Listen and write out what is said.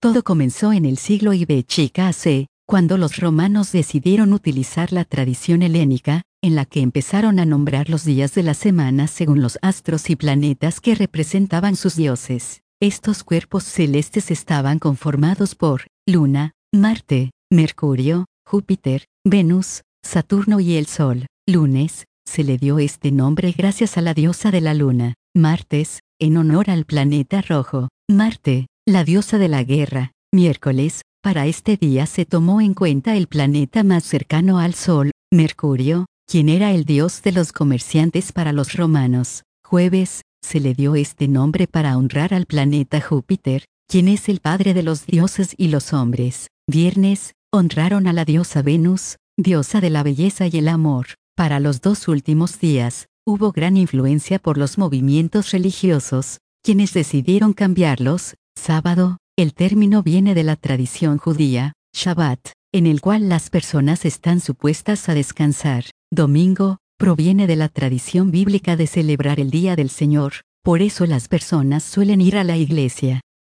Todo comenzó en el siglo IBCAC, cuando los romanos decidieron utilizar la tradición helénica, en la que empezaron a nombrar los días de la semana según los astros y planetas que representaban sus dioses. Estos cuerpos celestes estaban conformados por Luna, Marte, Mercurio, Júpiter, Venus, Saturno y el Sol. Lunes, se le dio este nombre gracias a la diosa de la luna. Martes, en honor al planeta rojo. Marte, la diosa de la guerra. Miércoles, para este día se tomó en cuenta el planeta más cercano al Sol, Mercurio, quien era el dios de los comerciantes para los romanos. Jueves, se le dio este nombre para honrar al planeta Júpiter, quien es el padre de los dioses y los hombres. Viernes, honraron a la diosa Venus, diosa de la belleza y el amor. Para los dos últimos días, hubo gran influencia por los movimientos religiosos, quienes decidieron cambiarlos. Sábado, el término viene de la tradición judía, Shabbat, en el cual las personas están supuestas a descansar. Domingo, proviene de la tradición bíblica de celebrar el Día del Señor, por eso las personas suelen ir a la iglesia.